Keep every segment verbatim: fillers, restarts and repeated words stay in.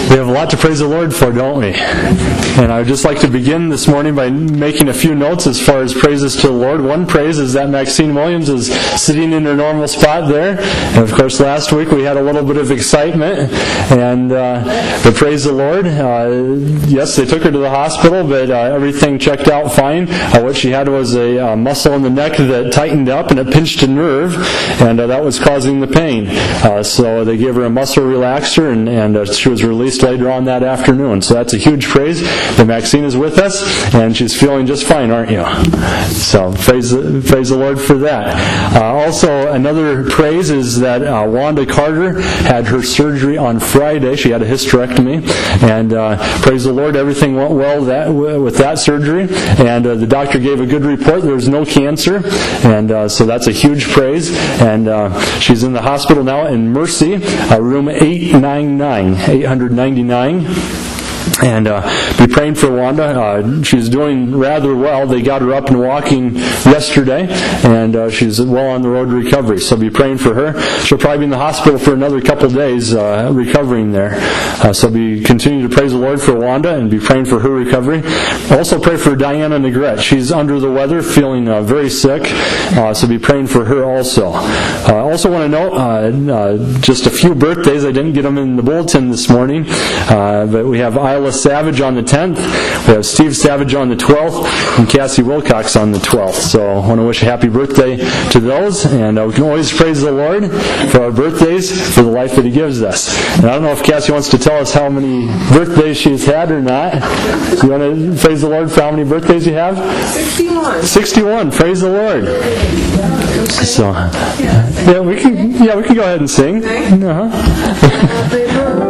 We have a lot to praise the Lord for, don't we? And I would just like to begin this morning by making a few notes as far as praises to the Lord. One praise is that Maxine Williams is sitting in her normal spot there. And of course, last week we had a little bit of excitement. And uh, but praise the Lord. Uh, yes, they took her to the hospital, but uh, everything checked out fine. Uh, what she had was a uh, muscle in the neck that tightened up and it pinched a nerve, and uh, that was causing the pain. Uh, so they gave her a muscle relaxer, and, and uh, she was released later on that afternoon. So that's a huge praise that Maxine is with us, and she's feeling just fine, aren't you? So praise, praise the Lord for that. Uh, also, another praise is that uh, Wanda Carter had her surgery on Friday. She had a hysterectomy, and uh, praise the Lord, everything went well that with that surgery, and uh, the doctor gave a good report. There was no cancer, and uh, so that's a huge praise. And uh, she's in the hospital now in Mercy, uh, room eight ninety-nine, eight ninety-nine. And uh, be praying for Wanda. Uh, she's doing rather well. They got her up and walking yesterday, and uh, she's well on the road to recovery. So be praying for her. She'll probably be in the hospital for another couple of days uh, recovering there. Uh, so be continue to praise the Lord for Wanda and be praying for her recovery. Also pray for Diana Negrete. She's under the weather, feeling uh, very sick. Uh, so be praying for her also. I uh, also want to note uh, uh, just a few birthdays. I didn't get them in the bulletin this morning, uh, but we have Isla Savage on the tenth, we have Steve Savage on the twelfth, and Cassie Wilcox on the twelfth. So I want to wish a happy birthday to those, and uh, we can always praise the Lord for our birthdays, for the life that He gives us. And I don't know if Cassie wants to tell us how many birthdays she's had or not. You want to praise the Lord for how many birthdays you have? sixty-one. sixty-one. Praise the Lord. So, yeah, we can. Yeah, we can go ahead and sing. Uh-huh.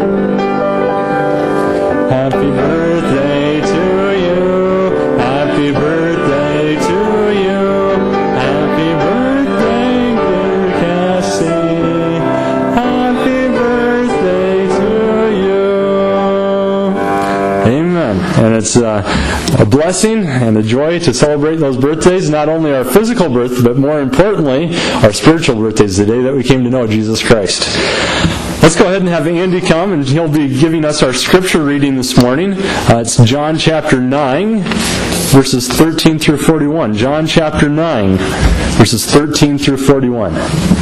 Happy birthday to you. Happy birthday to you. Happy birthday, dear Cassie. Happy birthday to you. Amen. And it's uh, a blessing and a joy to celebrate those birthdays, not only our physical birth, but more importantly, our spiritual birthdays, the day that we came to know Jesus Christ. Let's go ahead and have Andy come, and he'll be giving us our scripture reading this morning. Uh, it's John chapter nine, verses thirteen through forty-one. John chapter nine, verses thirteen through forty-one.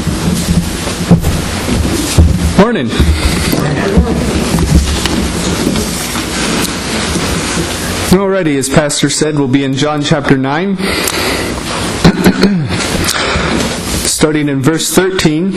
Morning. Alrighty, as Pastor said, we'll be in John chapter nine, starting in verse thirteen.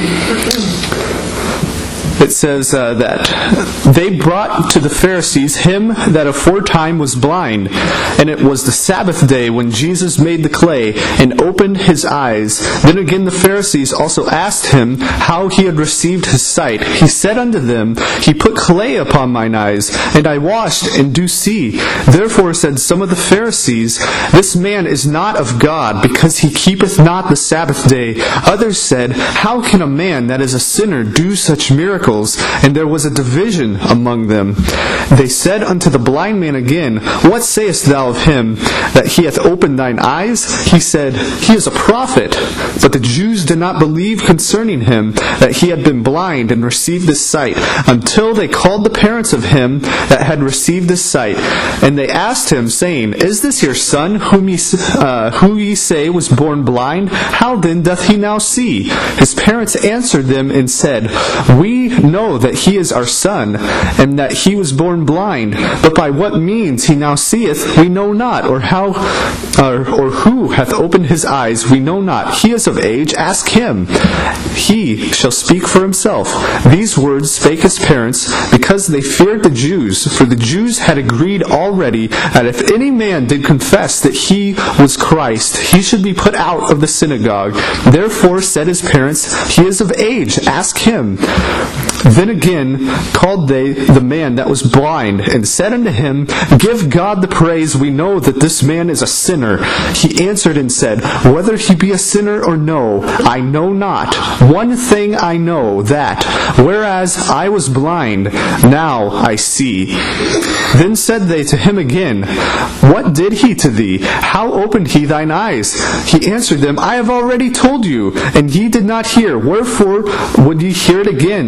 It says uh, that they brought to the Pharisees him that aforetime was blind, and it was the Sabbath day when Jesus made the clay and opened his eyes. Then again the Pharisees also asked him how he had received his sight. He said unto them, He put clay upon mine eyes, and I washed, and do see. Therefore said some of the Pharisees, This man is not of God, because he keepeth not the Sabbath day. Others said, How can a man that is a sinner do such miracles? And there was a division among them. They said unto the blind man again, What sayest thou of him, that he hath opened thine eyes? He said, He is a prophet. But the Jews did not believe concerning him, that he had been blind and received this sight, until they called the parents of him that had received this sight. And they asked him, saying, Is this your son, whom ye, uh, who ye say was born blind? How then doth he now see? His parents answered them and said, We know that he is our son, and that he was born blind, but by what means he now seeth we know not, or how or, or who hath opened his eyes we know not. He is of age, ask him. He shall speak for himself. These words spake his parents, because they feared the Jews, for the Jews had agreed already that if any man did confess that he was Christ, he should be put out of the synagogue. Therefore said his parents, He is of age, ask him. Then again called they the man that was blind, and said unto him, Give God the praise, we know that this man is a sinner. He answered and said, Whether he be a sinner or no, I know not. One thing I know, that, whereas I was blind, now I see. Then said they to him again, What did he to thee? How opened he thine eyes? He answered them, I have already told you, and ye did not hear. Wherefore would ye hear it again? Will ye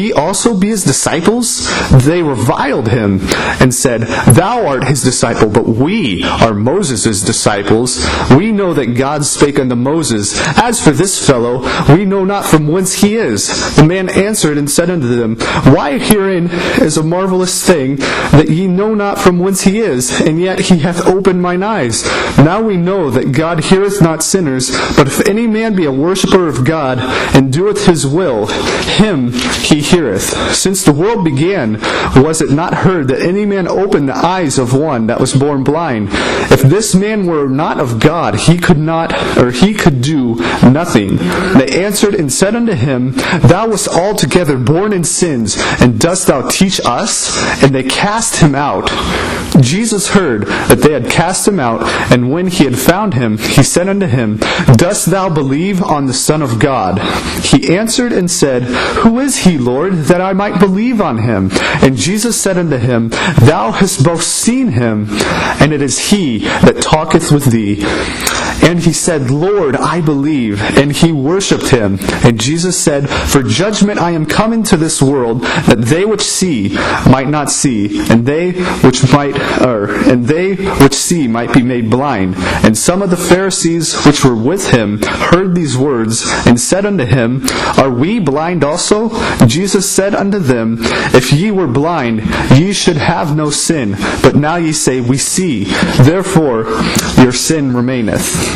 we also be his disciples? They reviled him and said, Thou art his disciple, but we are Moses' disciples. We know that God spake unto Moses. As for this fellow, we know not from whence he is. The man answered and said unto them, Why herein is a marvelous thing, that ye know not from whence he is, and yet he hath opened mine eyes. Now we know that God heareth not sinners, but if any man be a worshipper of God, and doeth his will, him he heareth. Since the world began, was it not heard that any man opened the eyes of one that was born blind? If this man were not of God, he could not, or he could do nothing. They answered and said unto him, Thou wast altogether born in sins, and dost thou teach us? And they cast him out. Jesus heard that they had cast him out, and when he had found him, he said unto him, Dost thou believe on the Son of God? He answered and said, Who is he, Lord, that I might believe on him? And Jesus said unto him, Thou hast both seen him, and it is he that talketh with thee. And he said, Lord, I believe. And he worshipped him. And Jesus said, For judgment I am come into this world, that they which see might not see, and they which might, or and they which see might be made blind. And some of the Pharisees which were with him heard these words, and said unto him, Are we blind also? Jesus said unto them, If ye were blind, ye should have no sin. But now ye say, We see. Therefore your sin remaineth.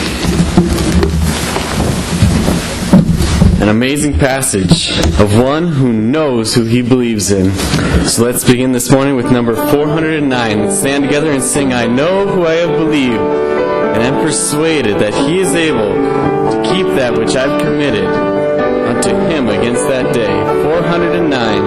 An amazing passage of one who knows who he believes in. So let's begin this morning with number four hundred nine. Let's stand together and sing, I know who I have believed, and am persuaded that he is able to keep that which I've committed unto him against that day. four hundred nine.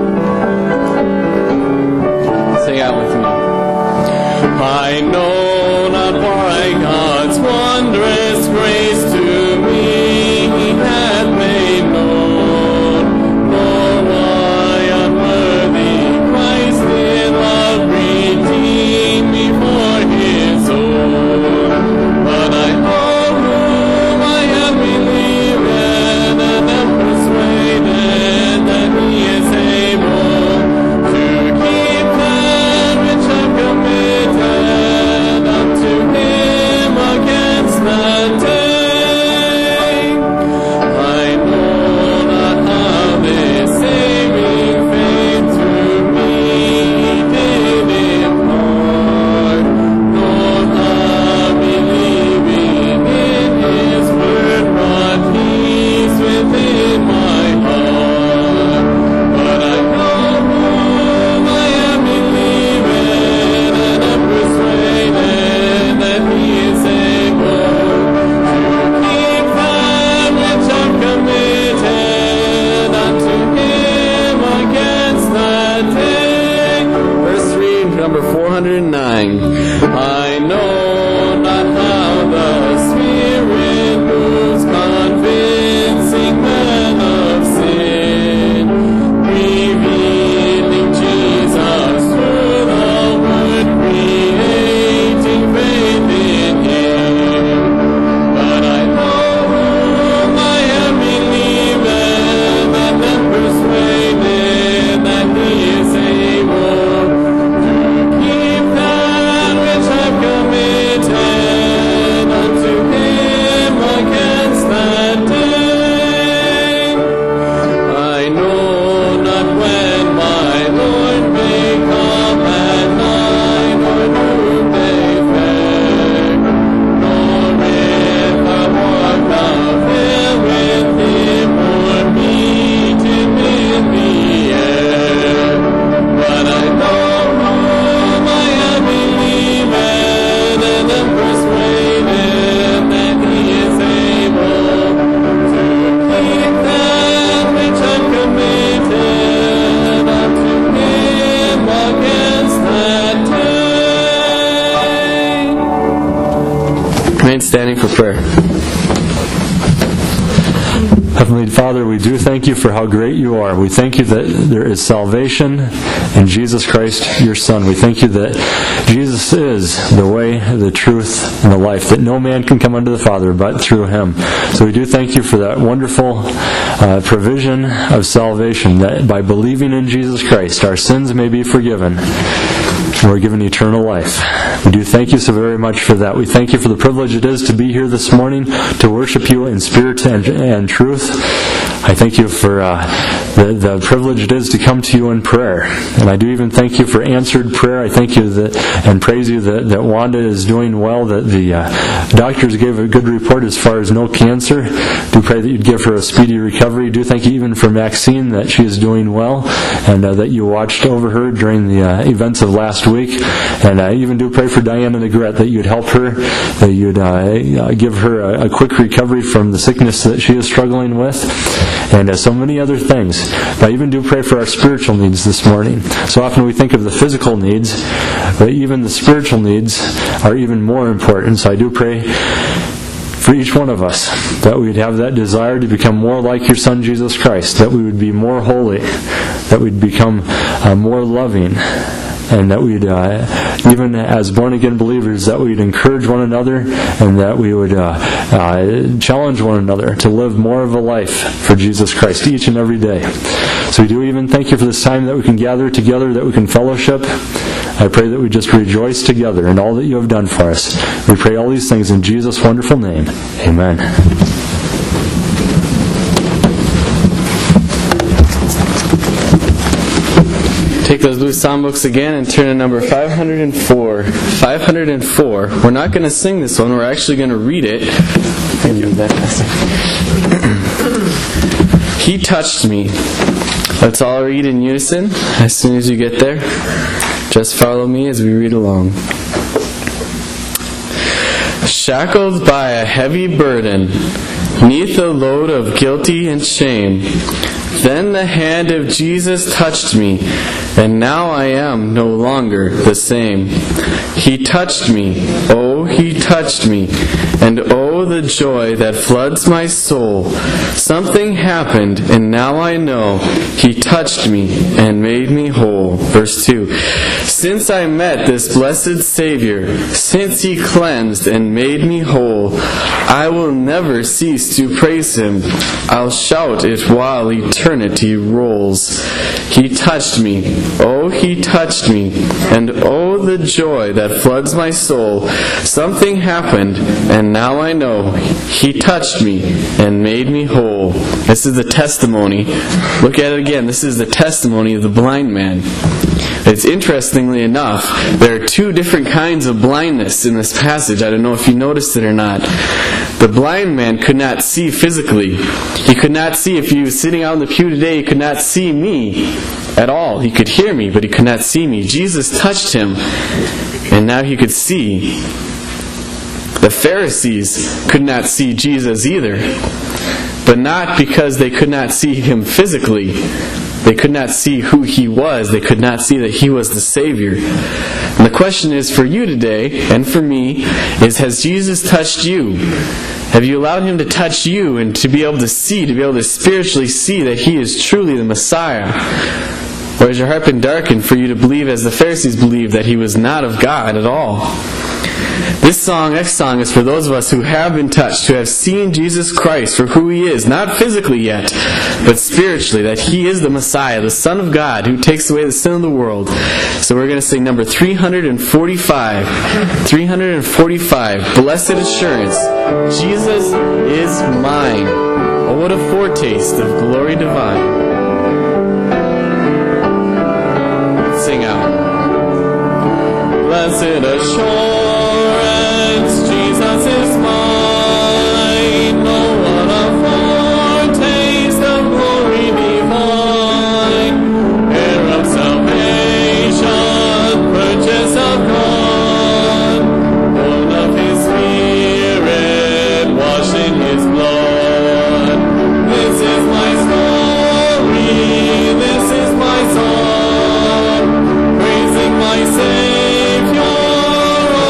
Sing out with me. I know not why God's wondrous grace to me he hath made known, nor why unworthy Christ in love redeemed me for his own. But I know whom I have believed, and am persuaded that he is able to keep that which I've committed unto him against that day. I know not how this saving faith to me did impart, nor how believing in his word brought peace within my heart. But I know whom I am believing, and am persuaded that he is able to keep that which I've committed unto him against that day. Verse three, number four hundred nine. I know not how the Spirit moves, convincing men of sin, revealing Jesus through the word, creating faith in him. But I know whom I am believing, and am persuaded that he is able to keep that which I've committed unto him against that day. I know not when my Lord may come at night, or noonday fair, nor if I walk the hill with him, or meet him in the air. But I know whom I am believing, and am persuaded that he is able to keep that which I've committed unto him against that day. Remain standing for prayer. Heavenly Father, we do thank you for how great you are. We thank you that there is salvation in Jesus Christ, your Son. We thank you that Jesus is the way, the truth, and the life, that no man can come unto the Father but through him. So we do thank you for that wonderful uh, provision of salvation, that by believing in Jesus Christ, our sins may be forgiven. We're given eternal life. We do thank you so very much for that. We thank you for the privilege it is to be here this morning to worship you in spirit and, and truth. I thank you for uh, the, the privilege it is to come to you in prayer. And I do even thank you for answered prayer. I thank you that, and praise you that, that Wanda is doing well, that the uh, doctors gave a good report as far as no cancer. Do pray that you'd give her a speedy recovery. Do thank you even for Maxine, that she is doing well, and uh, that you watched over her during the uh, events of last week. And I even do pray for Diana Negrete, that you'd help her, that you'd uh, give her a, a quick recovery from the sickness that she is struggling with, and uh, so many other things. I even do pray for our spiritual needs this morning. So often we think of the physical needs, but even the spiritual needs are even more important. So I do pray for each one of us, that we would have that desire to become more like your Son Jesus Christ, that we would be more holy, that we'd become uh, more loving, and that we'd, uh, even as born-again believers, that we'd encourage one another, and that we would uh, uh, challenge one another to live more of a life for Jesus Christ each and every day. So we do even thank you for this time that we can gather together, that we can fellowship. I pray that we just rejoice together in all that you have done for us. We pray all these things in Jesus' wonderful name. Amen. Take those blue songbooks again and turn to number five hundred four. five hundred four. We're not going to sing this one. We're actually going to read it. He touched me. Let's all read in unison as soon as you get there. Just follow me as we read along. Shackled by a heavy burden, 'neath a load of guilty and shame, then the hand of Jesus touched me, and now I am no longer the same. He touched me, oh, he touched me, and oh, the joy that floods my soul. Something happened, and now I know he touched me and made me whole. Verse two. Since I met this blessed Savior, since he cleansed and made me whole, I will never cease to praise him. I'll shout it while eternity rolls. He touched me, oh, he touched me, and oh, the joy that floods my soul. Something happened, and now I know he touched me and made me whole. This is the testimony. Look at it again. This is the testimony of the blind man. It's interestingly enough, there are two different kinds of blindness in this passage. I don't know if you noticed it or not. The blind man could not see physically. He could not see. If he was sitting out in the pew today, he could not see me at all. He could hear me, but he could not see me. Jesus touched him, and now he could see. The Pharisees could not see Jesus either, but not because they could not see him physically. They could not see who he was. They could not see that he was the Savior. And the question is for you today, and for me, is has Jesus touched you? Have you allowed him to touch you and to be able to see, to be able to spiritually see that he is truly the Messiah? Or has your heart been darkened for you to believe, as the Pharisees believed, that he was not of God at all? This song, next song, is for those of us who have been touched, who have seen Jesus Christ for who he is, not physically yet, but spiritually, that he is the Messiah, the Son of God, who takes away the sin of the world. So we're going to sing number three hundred forty-five. three hundred forty-five, Blessed Assurance, Jesus is mine. Oh, what a foretaste of glory divine. Sing out. Blessed assurance, Jesus is mine. Oh, what a foretaste of glory divine. Heir of salvation, purchase of God, born of his Spirit, washed in his blood. This is my story, this is my song, praising my Savior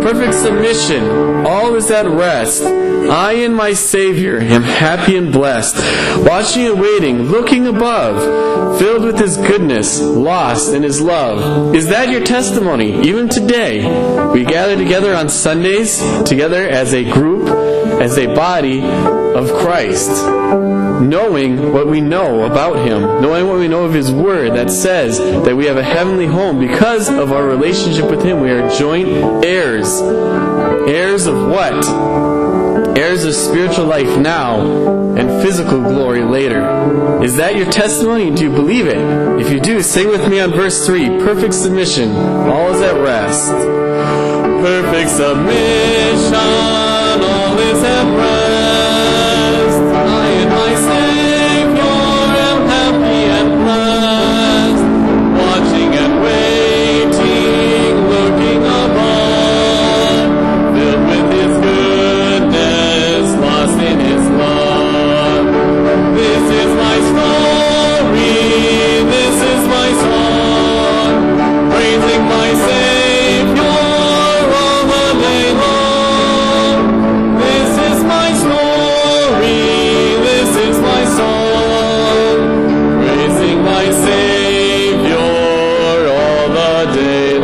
perfect submission, all is at rest. I in my Savior am happy and blessed, watching and waiting, looking above, filled with His goodness, lost in His love. Is that your testimony, even today? We gather together on Sundays, together as a group, as a body of Christ, knowing what we know about Him, knowing what we know of His Word that says that we have a heavenly home because of our relationship with Him. We are joint heirs. Heirs of what? Heirs of spiritual life now and physical glory later. Is that your testimony? Do you believe it? If you do, sing with me on verse three. Perfect submission, all is at rest. Perfect submission, all is at rest. I and my Savior am happy and blessed, watching and waiting, looking above, filled with His goodness, lost in His love. This is my story, this is my song, praising my Savior all the day long. This is my story, this is my song, praising my Savior all the day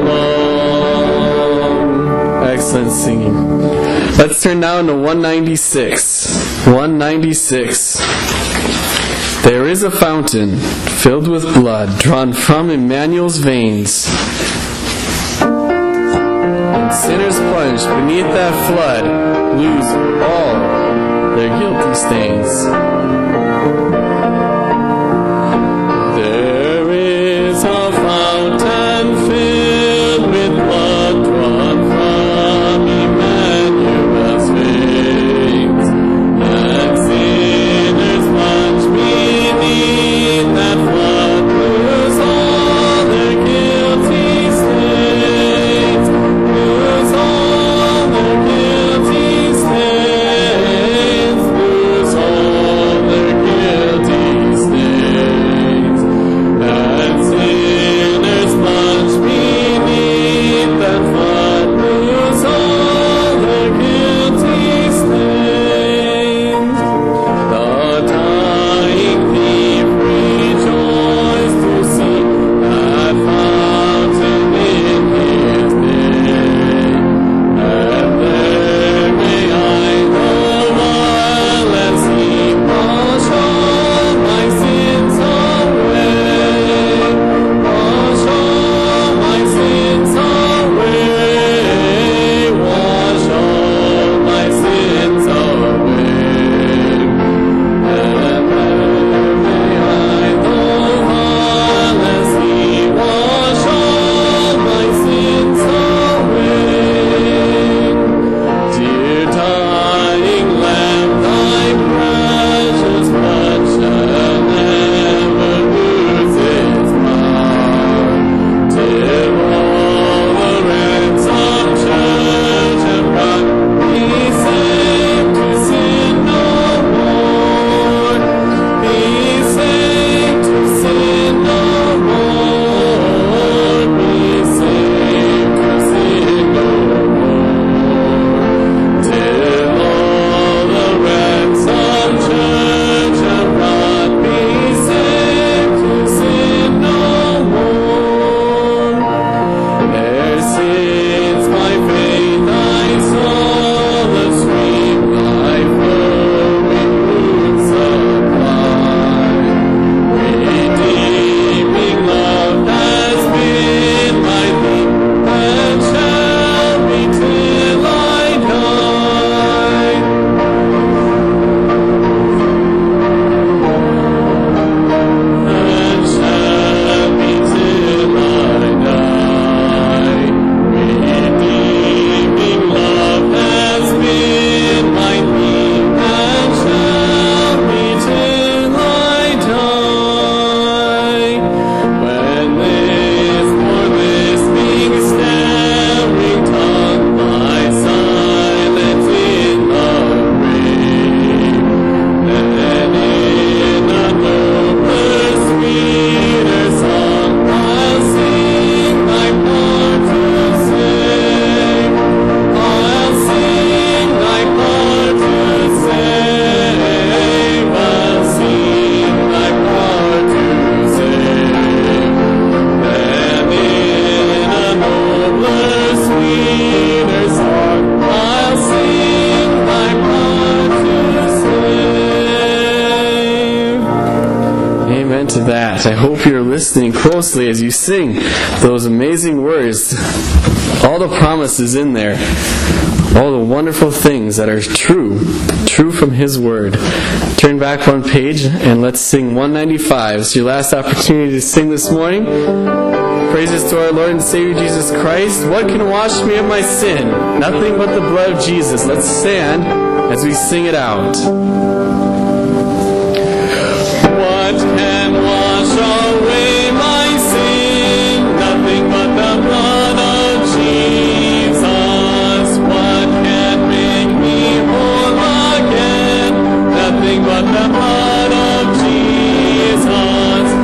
long. Excellent singing. Let's turn now to one ninety-six. one ninety-six. There is a fountain filled with blood drawn from Emmanuel's veins. And sinners plunged beneath that flood lose all their guilty stains. There is a fountain filled with blood drawn from Emmanuel's veins, and sinners plunge beneath that flood lose all their guilty stains, lose all their guilty stains, lose all their that. I hope you're listening closely as you sing those amazing words. All the promises in there. All the wonderful things that are true. True from His Word. Turn back one page and let's sing one ninety-five. It's your last opportunity to sing this morning. Praises to our Lord and Savior Jesus Christ. What can wash me of my sin? Nothing but the blood of Jesus. Let's stand as we sing it out. What can wash away my sin? Nothing but the blood of Jesus. What can make me whole again? Nothing but the blood of Jesus.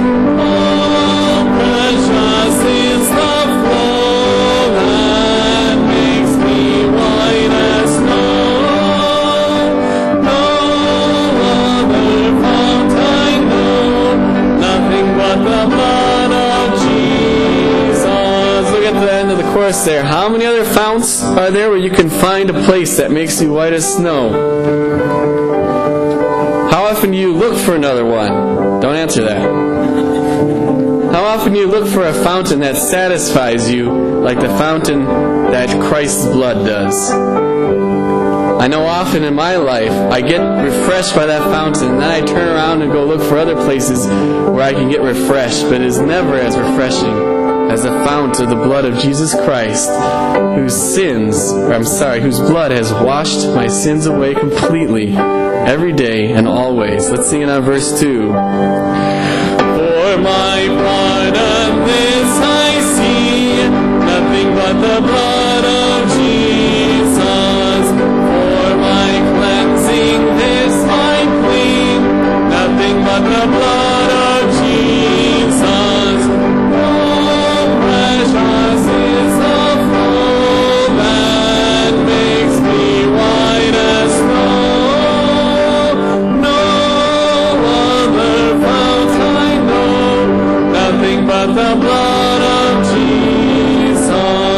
There. How many other founts are there where you can find a place that makes you white as snow? How often do you look for another one? Don't answer that. How often do you look for a fountain that satisfies you like the fountain that Christ's blood does? I know often in my life I get refreshed by that fountain and then I turn around and go look for other places where I can get refreshed, but it is never as refreshing as the fount of the blood of Jesus Christ, whose sins, or I'm sorry, whose blood has washed my sins away completely, every day and always. Let's sing it on verse two. For my pardon this I see, nothing but the blood of Jesus. For my cleansing this I clean, nothing but the blood of Jesus. But the blood of Jesus,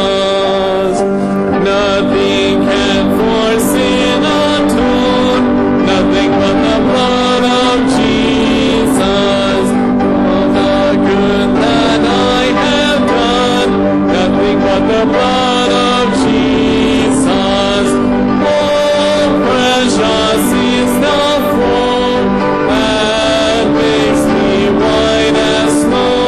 nothing can for sin atone, nothing but the blood of Jesus. All the good that I have done, nothing but the blood of Jesus. Oh, precious is the flow that makes me white as snow.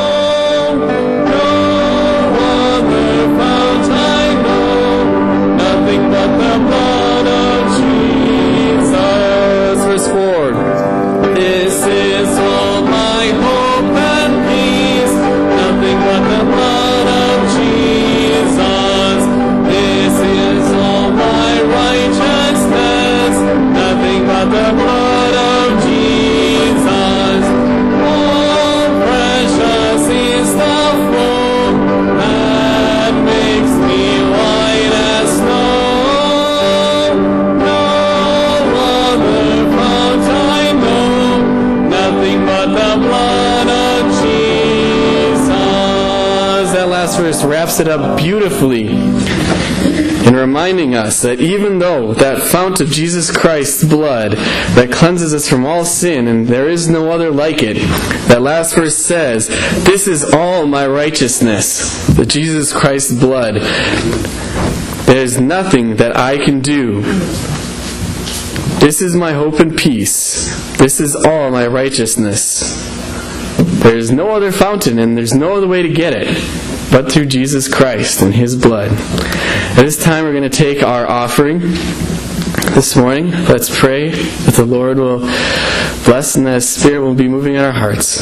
Verse wraps it up beautifully in reminding us that even though that fount of Jesus Christ's blood that cleanses us from all sin, and there is no other like it, that last verse says, this is all my righteousness, the Jesus Christ's blood. There is nothing that I can do. This is my hope and peace. This is all my righteousness. There is no other fountain, and there's no other way to get it but through Jesus Christ and His blood. At this time, we're going to take our offering this morning. Let's pray that the Lord will bless and that His Spirit will be moving in our hearts.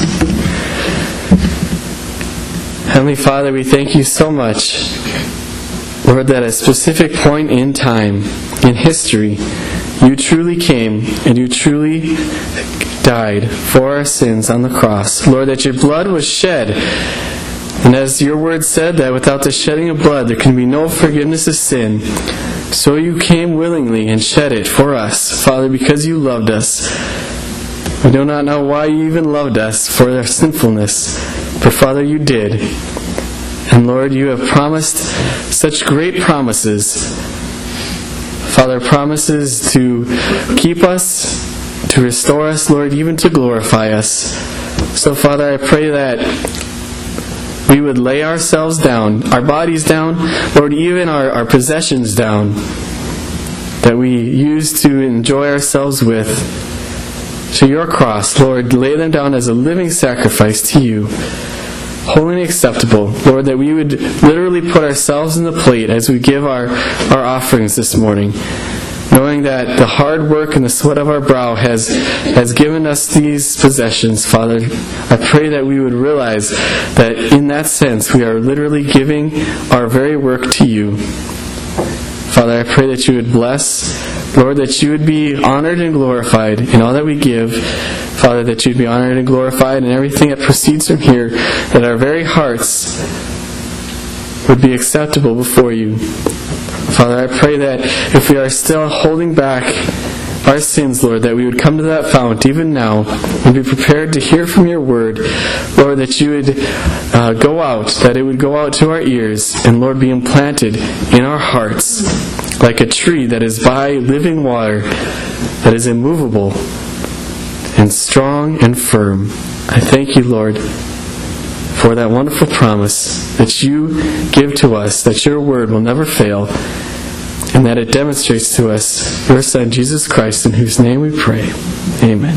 Heavenly Father, we thank You so much, Lord, that at a specific point in time, in history, You truly came and You truly died for our sins on the cross. Lord, that Your blood was shed. And as Your word said, that without the shedding of blood there can be no forgiveness of sin, so You came willingly and shed it for us, Father, because You loved us. We do not know why You even loved us for our sinfulness, but Father, You did. And Lord, You have promised such great promises. Father, promises to keep us, to restore us, Lord, even to glorify us. So, Father, I pray that we would lay ourselves down, our bodies down, Lord, even our, our possessions down, that we use to enjoy ourselves with, to your cross. Lord, lay them down as a living sacrifice to you, holy and acceptable. Lord, that we would literally put ourselves in the plate as we give our, our offerings this morning, knowing that the hard work and the sweat of our brow has, has given us these possessions. Father, I pray that we would realize that in that sense we are literally giving our very work to you. Father, I pray that you would bless, Lord, that you would be honored and glorified in all that we give. Father, that you would be honored and glorified in everything that proceeds from here, that our very hearts would be acceptable before you. Father, I pray that if we are still holding back our sins, Lord, that we would come to that fount even now and be prepared to hear from your word. Lord, that you would uh, go out, that it would go out to our ears, and Lord, be implanted in our hearts like a tree that is by living water, that is immovable and strong and firm. I thank you, Lord, for that wonderful promise that you give to us, that your word will never fail, and that it demonstrates to us your Son, Jesus Christ, in whose name we pray. Amen.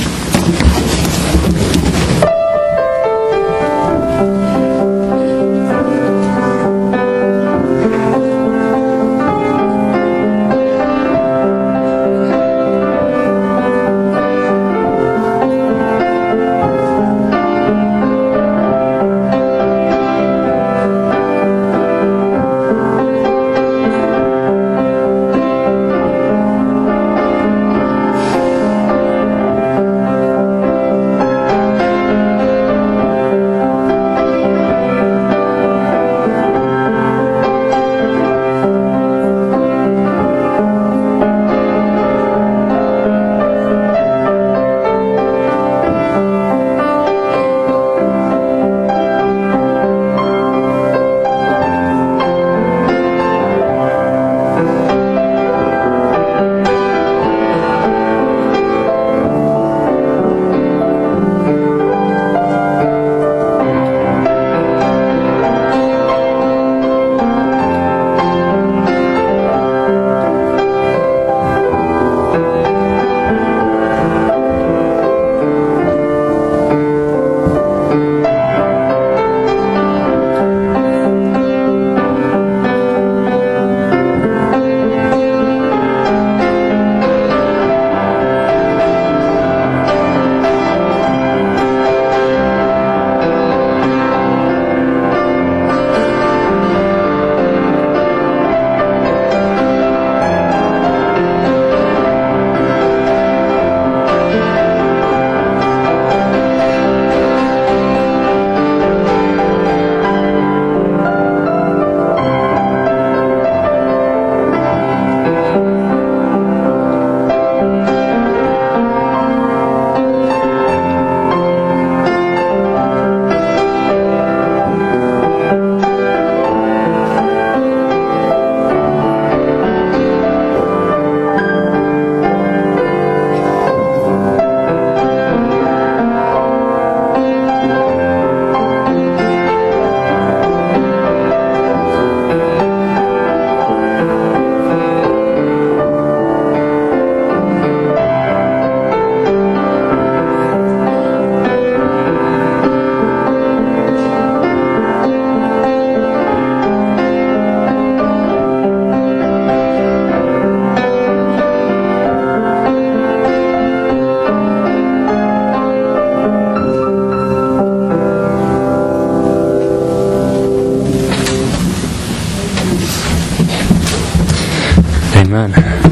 Amen.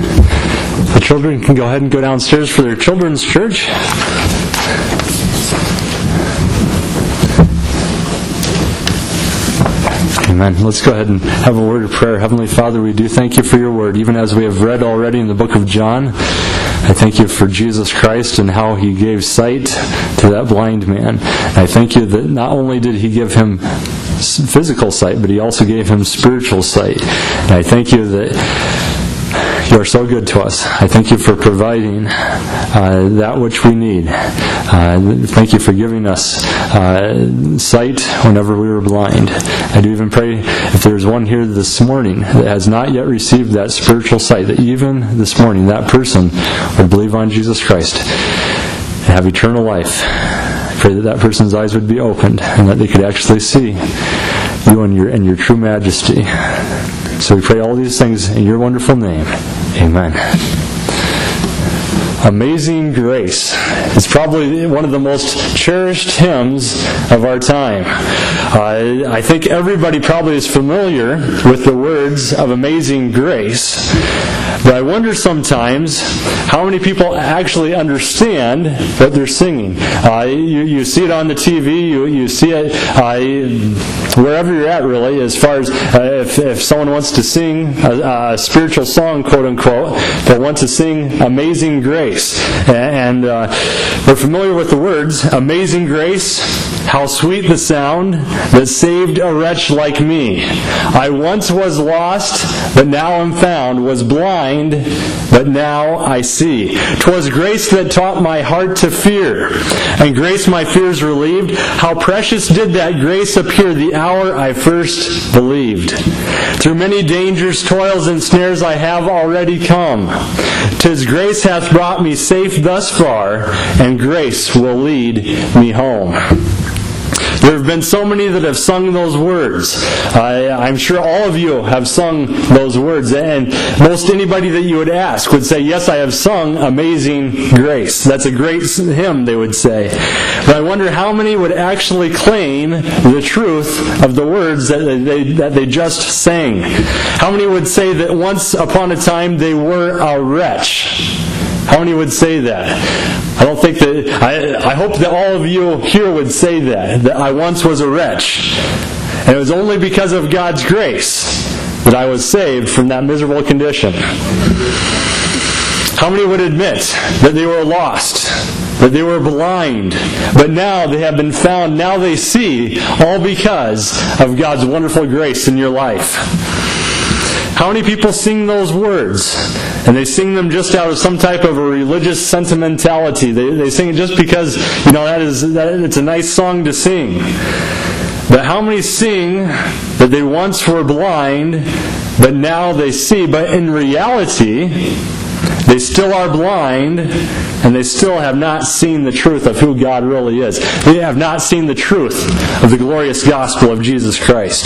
The children can go ahead and go downstairs for their children's church. Amen. Let's go ahead and have a word of prayer. Heavenly Father, we do thank you for your word, even as we have read already in the book of John. I thank you for Jesus Christ and how he gave sight to that blind man. I thank you that not only did he give him physical sight, but he also gave him spiritual sight. And I thank you that You are so good to us. I thank you for providing uh, that which we need. Uh, thank you for giving us uh, sight whenever we were blind. I do even pray if there's one here this morning that has not yet received that spiritual sight, that even this morning that person would believe on Jesus Christ and have eternal life. I pray that that person's eyes would be opened and that they could actually see you in your, in your true majesty. So we pray all these things in your wonderful name. Amen. Amazing Grace is probably one of the most cherished hymns of our time. Uh, I think everybody probably is familiar with the words of Amazing Grace, but I wonder sometimes how many people actually understand what they're singing. Uh, you, you see it on the T V, you, you see it uh, wherever you're at, really, as far as uh, if, if someone wants to sing a, a spiritual song, quote unquote, they'll want to sing Amazing Grace. And uh, we're familiar with the words, Amazing Grace, how sweet the sound that saved a wretch like me. I once was lost, but now am found, was blind, but now I see. 'Twas grace that taught my heart to fear, and grace my fears relieved. How precious did that grace appear the hour I first believed. Through many dangers, toils, and snares I have already come. 'Tis grace hath brought me safe thus far, and grace will lead me home. There have been so many that have sung those words. I, I'm sure all of you have sung those words, and most anybody that you would ask would say, yes, I have sung Amazing Grace. That's a great hymn, they would say. But I wonder how many would actually claim the truth of the words that they, that they just sang. How many would say that once upon a time they were a wretch? How many would say that? I don't think that, I, I hope that all of you here would say that, that I once was a wretch. And it was only because of God's grace that I was saved from that miserable condition. How many would admit that they were lost, that they were blind, but now they have been found, now they see, all because of God's wonderful grace in your life? How many people sing those words? And they sing them just out of some type of a religious sentimentality. They, they sing it just because, you know, that is that it's a nice song to sing. But how many sing that they once were blind, but now they see? But in reality, they still are blind, and they still have not seen the truth of who God really is. They have not seen the truth of the glorious gospel of Jesus Christ.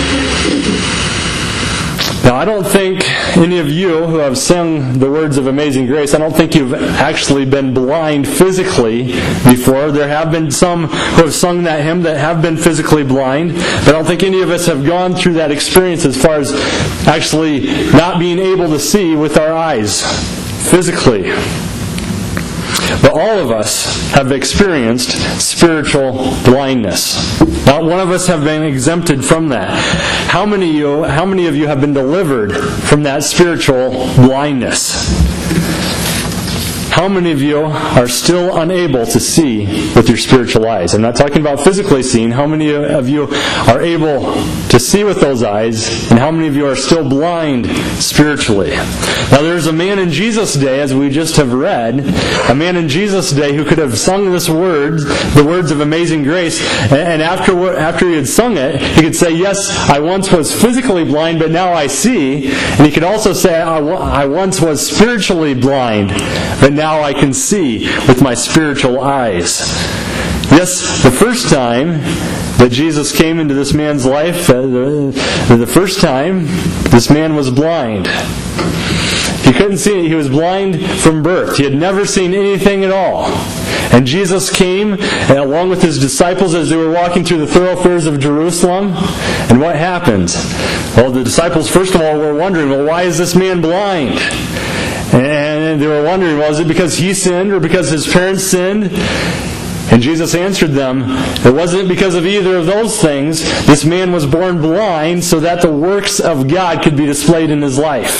Now, I don't think any of you who have sung the words of Amazing Grace, I don't think you've actually been blind physically before. There have been some who have sung that hymn that have been physically blind, but I don't think any of us have gone through that experience as far as actually not being able to see with our eyes physically. But all of us have experienced spiritual blindness. Not one of us have been exempted from that. How many of you, how many of you have been delivered from that spiritual blindness? How many of you are still unable to see with your spiritual eyes? I'm not talking about physically seeing. How many of you are able to see with those eyes? And how many of you are still blind spiritually? Now there's a man in Jesus' day, as we just have read, a man in Jesus' day who could have sung this word, the words of Amazing Grace, and after, after he had sung it, he could say, yes, I once was physically blind, but now I see. And he could also say, I, I once was spiritually blind, but now Now I can see with my spiritual eyes. Yes, the first time that Jesus came into this man's life, uh, the, the first time, this man was blind. He couldn't see it. He was blind from birth. He had never seen anything at all. And Jesus came, and along with his disciples, as they were walking through the thoroughfares of Jerusalem. And what happened? Well, the disciples, first of all, were wondering, well, why is this man blind? And they were wondering, well, is it because he sinned or because his parents sinned? And Jesus answered them, it wasn't because of either of those things. This man was born blind so that the works of God could be displayed in his life.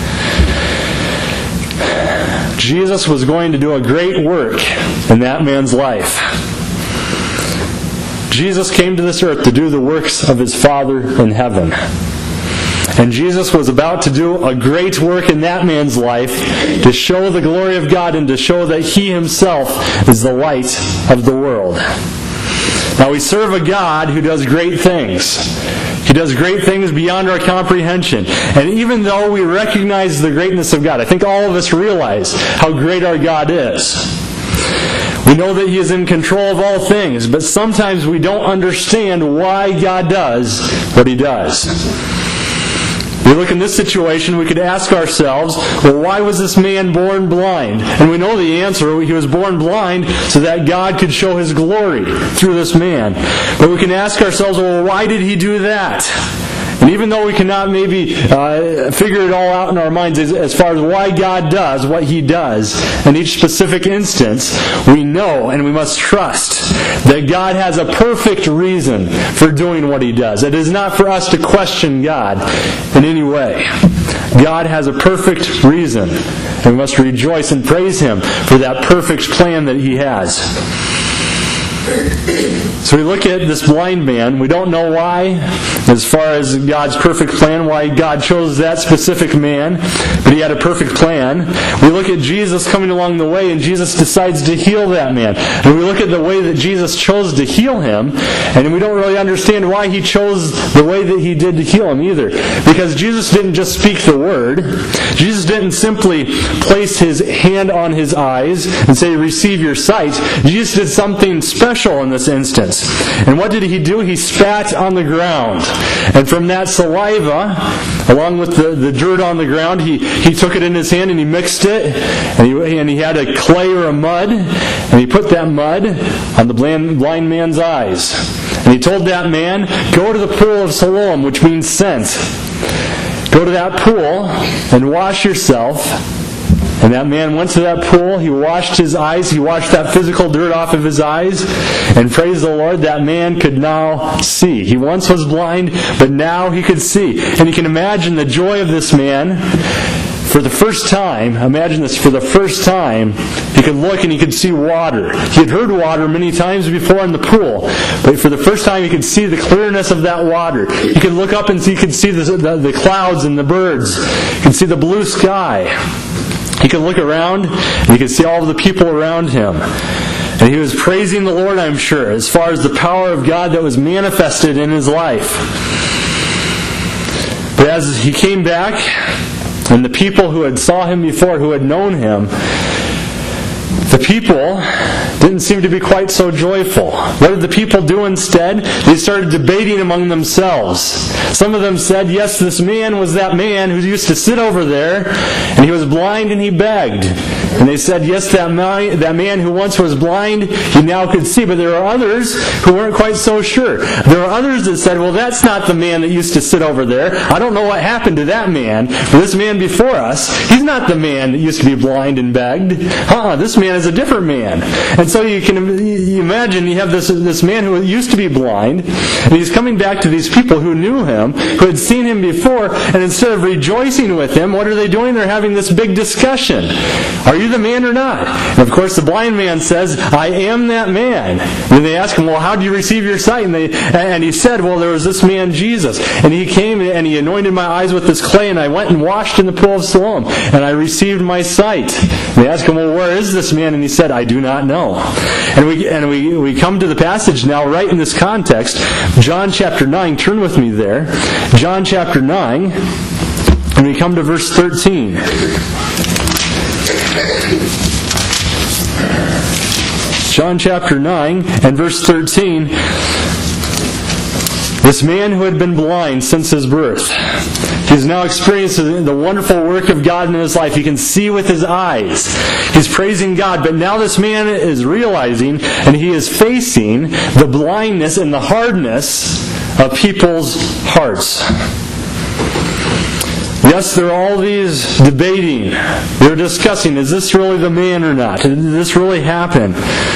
Jesus was going to do a great work in that man's life. Jesus came to this earth to do the works of his Father in heaven. And Jesus was about to do a great work in that man's life to show the glory of God and to show that He Himself is the light of the world. Now, we serve a God who does great things. He does great things beyond our comprehension. And even though we recognize the greatness of God, I think all of us realize how great our God is. We know that He is in control of all things, but sometimes we don't understand why God does what He does. We look in this situation, we could ask ourselves, well, why was this man born blind? And we know the answer. He was born blind so that God could show His glory through this man. But we can ask ourselves, well, why did He do that? And even though we cannot maybe uh, figure it all out in our minds as, as far as why God does what He does in each specific instance, we know and we must trust that God has a perfect reason for doing what He does. It is not for us to question God in any way. God has a perfect reason, and we must rejoice and praise Him for that perfect plan that He has. So we look at this blind man. We don't know why, as far as God's perfect plan, why God chose that specific man, but He had a perfect plan. We look at Jesus coming along the way, and Jesus decides to heal that man. And we look at the way that Jesus chose to heal him, and we don't really understand why He chose the way that He did to heal him either. Because Jesus didn't just speak the word. Jesus didn't simply place His hand on his eyes and say, receive your sight. Jesus did something special in this instance. And what did He do? He spat on the ground. And from that saliva, along with the, the dirt on the ground, he, he took it in His hand and He mixed it. And he, and he had a clay or a mud. And He put that mud on the blind, blind man's eyes. And He told that man, go to the pool of Siloam, which means sent. Go to that pool and wash yourself. And that man went to that pool, he washed his eyes, he washed that physical dirt off of his eyes, and praise the Lord, that man could now see. He once was blind, but now he could see. And you can imagine the joy of this man. For the first time, imagine this, for the first time, he could look and he could see water. He had heard water many times before in the pool, but for the first time he could see the clearness of that water. He could look up and he could see the, the, the clouds and the birds. He could see the blue sky. He could look around and he could see all of the people around him. And he was praising the Lord, I'm sure, as far as the power of God that was manifested in his life. But as he came back, and the people who had saw him before, who had known him, the people didn't seem to be quite so joyful. What did the people do instead? They started debating among themselves. Some of them said, yes, this man was that man who used to sit over there, and he was blind and he begged. And they said, yes, that man, that man who once was blind, he now could see. But there are others who weren't quite so sure. There are others that said, well, that's not the man that used to sit over there. I don't know what happened to that man. But this man before us, he's not the man that used to be blind and begged. Uh-uh, this man is a different man. And so you can you imagine you have this, this man who used to be blind, and he's coming back to these people who knew him, who had seen him before, and instead of rejoicing with him, what are they doing? They're having this big discussion. Are you the man or not? And of course the blind man says, I am that man. And they ask him, well, how did you receive your sight? And, they, and he said, well, there was this man Jesus, and he came and he anointed my eyes with this clay, and I went and washed in the pool of Siloam, and I received my sight. And they ask him, well, where is this man? And he said, I do not know. And we and we, we come to the passage now right in this context. John chapter nine, turn with me there. John chapter nine, and we come to verse thirteen. John chapter nine and verse thirteen. This man who had been blind since his birth, he's now experiencing the wonderful work of God in his life. He can see with his eyes. He's praising God. But now this man is realizing, and he is facing the blindness and the hardness of people's hearts. Yes, there are all these debating. They're discussing, is this really the man or not? Did this really happen?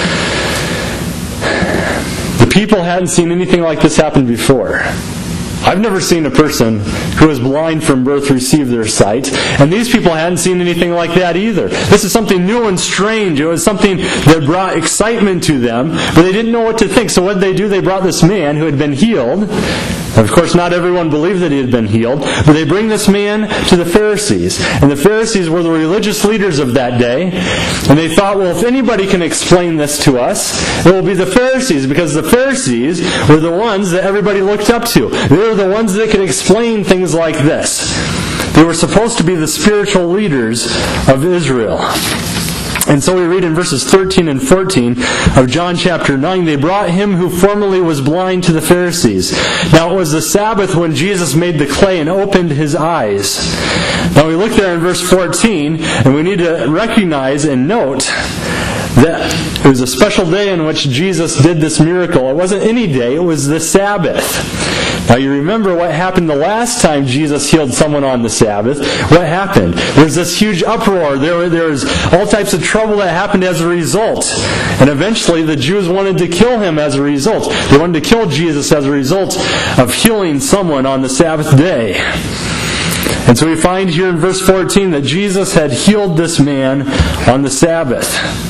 The people hadn't seen anything like this happen before. I've never seen a person who was blind from birth receive their sight, and these people hadn't seen anything like that either. This is something new and strange. It was something that brought excitement to them, but they didn't know what to think. So what did they do? They brought this man who had been healed, Of course, not everyone believed that he had been healed, but they bring this man to the Pharisees. And the Pharisees were the religious leaders of that day. And they thought, well, if anybody can explain this to us, it will be the Pharisees, because the Pharisees were the ones that everybody looked up to. They were the ones that could explain things like this. They were supposed to be the spiritual leaders of Israel. And so we read in verses thirteen and fourteen of John chapter nine, they brought him who formerly was blind to the Pharisees. Now it was the Sabbath when Jesus made the clay and opened his eyes. Now we look there in verse fourteen, and we need to recognize and note that it was a special day in which Jesus did this miracle. It wasn't any day, it was the Sabbath. Now you remember what happened the last time Jesus healed someone on the Sabbath. What happened? There was this huge uproar. There, there was all types of trouble that happened as a result. And eventually the Jews wanted to kill him as a result. They wanted to kill Jesus as a result of healing someone on the Sabbath day. And so we find here in verse fourteen that Jesus had healed this man on the Sabbath.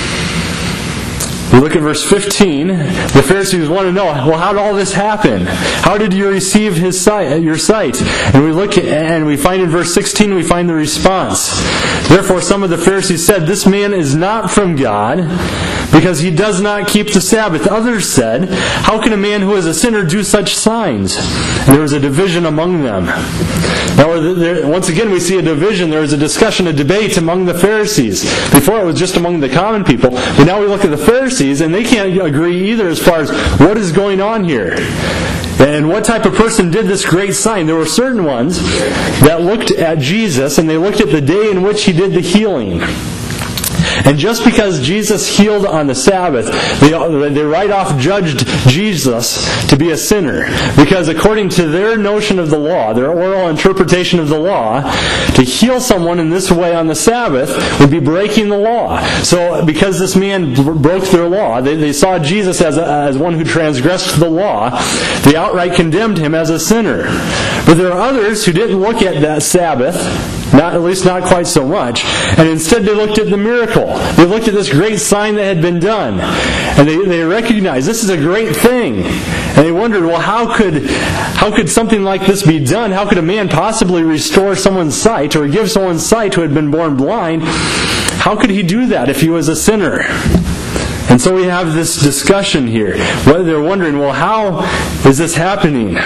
We look at verse fifteen. The Pharisees want to know, well, how did all this happen? How did you receive his sight, your sight? And we look at, and we find in verse sixteen, we find the response. Therefore, some of the Pharisees said, this man is not from God, because he does not keep the Sabbath. Others said, how can a man who is a sinner do such signs? And there was a division among them. Now, there, once again, we see a division. There was a discussion, a debate among the Pharisees. Before, it was just among the common people. But now we look at the Pharisees, and they can't agree either as far as what is going on here. And what type of person did this great sign? There were certain ones that looked at Jesus, and they looked at the day in which he did the healing. And just because Jesus healed on the Sabbath, they, they right off judged Jesus to be a sinner. Because according to their notion of the law, their oral interpretation of the law, to heal someone in this way on the Sabbath would be breaking the law. So because this man broke their law, they, they saw Jesus as, a, as one who transgressed the law, they outright condemned him as a sinner. But there are others who didn't look at that Sabbath, not at least not quite so much, and instead they looked at the miracle. They looked at this great sign that had been done, and they, they recognized this is a great thing. And they wondered, well, how could how could something like this be done? How could a man possibly restore someone's sight or give someone's sight who had been born blind? How could he do that if he was a sinner? And so we have this discussion here. Well, they're wondering, well, how is this happening?